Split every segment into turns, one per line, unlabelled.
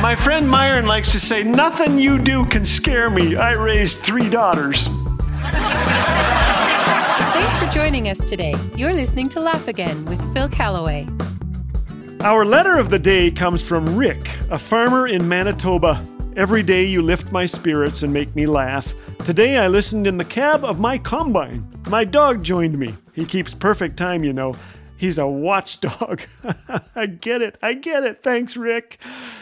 My friend Myron likes to say, nothing you do can scare me. I raised 3 daughters.
Thanks for joining us today. You're listening to Laugh Again with Phil Callaway.
Our letter of the day comes from Rick, a farmer in Manitoba. Every day you lift my spirits and make me laugh. Today I listened in the cab of my combine. My dog joined me. He keeps perfect time, you know. He's a watchdog. I get it. Thanks, Rick.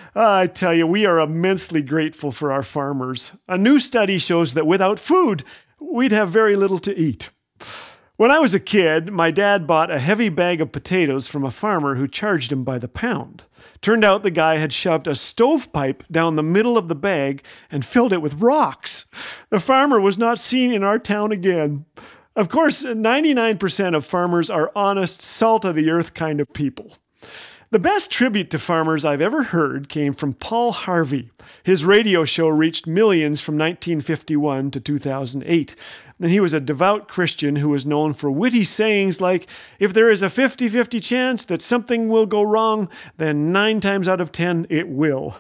I tell you, we are immensely grateful for our farmers. A new study shows that without food, we'd have very little to eat. When I was a kid, my dad bought a heavy bag of potatoes from a farmer who charged him by the pound. Turned out the guy had shoved a stovepipe down the middle of the bag and filled it with rocks. The farmer was not seen in our town again. Of course, 99% of farmers are honest, salt-of-the-earth kind of people. The best tribute to farmers I've ever heard came from Paul Harvey. His radio show reached millions from 1951 to 2008. And he was a devout Christian who was known for witty sayings like, if there is a 50-50 chance that something will go wrong, then 9 times out of 10 it will.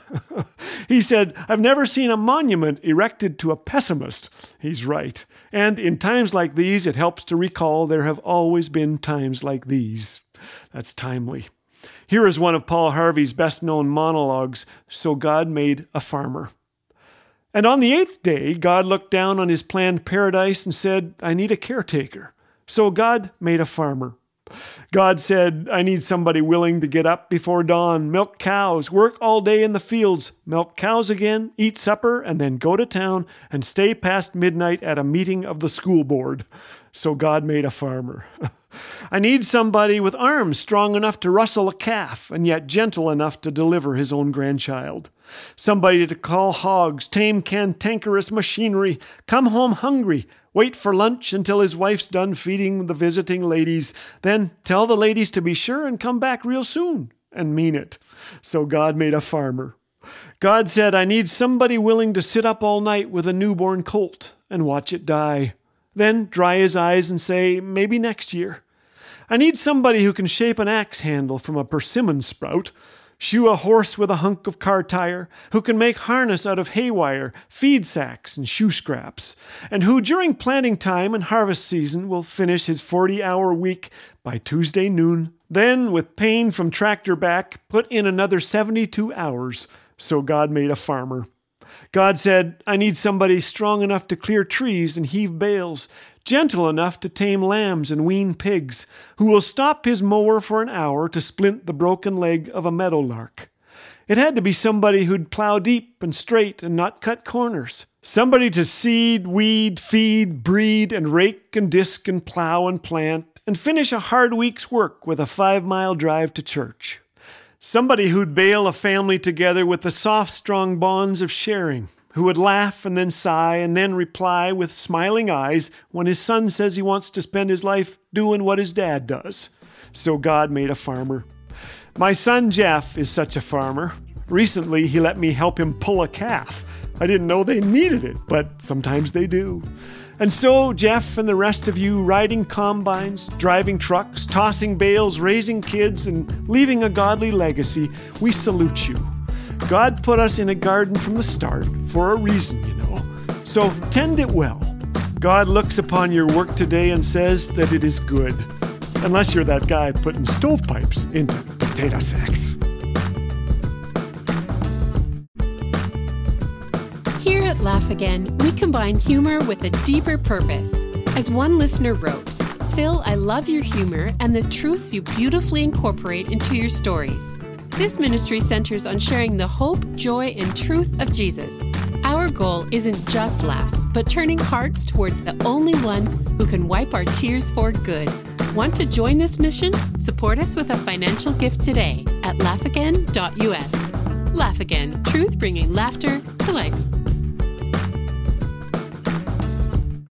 He said, I've never seen a monument erected to a pessimist. He's right. And in times like these, it helps to recall there have always been times like these. That's timely. Here is one of Paul Harvey's best-known monologues, So God Made a Farmer. And on the 8th day, God looked down on his planned paradise and said, I need a caretaker. So God made a farmer. God said, I need somebody willing to get up before dawn, milk cows, work all day in the fields, milk cows again, eat supper, and then go to town and stay past midnight at a meeting of the school board. So God made a farmer. I need somebody with arms strong enough to rustle a calf and yet gentle enough to deliver his own grandchild. Somebody to call hogs, tame cantankerous machinery, come home hungry, wait for lunch until his wife's done feeding the visiting ladies, then tell the ladies to be sure and come back real soon, and mean it. So God made a farmer. God said, I need somebody willing to sit up all night with a newborn colt and watch it die. Then dry his eyes and say, maybe next year. I need somebody who can shape an axe handle from a persimmon sprout, shoe a horse with a hunk of car tire, who can make harness out of haywire, feed sacks, and shoe scraps, and who during planting time and harvest season will finish his 40-hour week by Tuesday noon, then with pain from tractor back, put in another 72 hours. So God made a farmer. God said, I need somebody strong enough to clear trees and heave bales, gentle enough to tame lambs and wean pigs, who will stop his mower for an hour to splint the broken leg of a meadowlark. It had to be somebody who'd plow deep and straight and not cut corners. Somebody to seed, weed, feed, breed, and rake and disc and plow and plant, and finish a hard week's work with a 5-mile drive to church. Somebody who'd bail a family together with the soft, strong bonds of sharing, who would laugh and then sigh and then reply with smiling eyes when his son says he wants to spend his life doing what his dad does. So God made a farmer. My son Jeff is such a farmer. Recently, he let me help him pull a calf. I didn't know they needed it, but sometimes they do. And so, Jeff and the rest of you riding combines, driving trucks, tossing bales, raising kids, and leaving a godly legacy, we salute you. God put us in a garden from the start for a reason, you know. So tend it well. God looks upon your work today and says that it is good. Unless you're that guy putting stovepipes into potato sacks.
Here at Laugh Again, we combine humor with a deeper purpose. As one listener wrote, Phil, I love your humor and the truths you beautifully incorporate into your stories. This ministry centers on sharing the hope, joy, and truth of Jesus. Our goal isn't just laughs, but turning hearts towards the only one who can wipe our tears for good. Want to join this mission? Support us with a financial gift today at laughagain.us. Laugh Again, truth bringing laughter to life.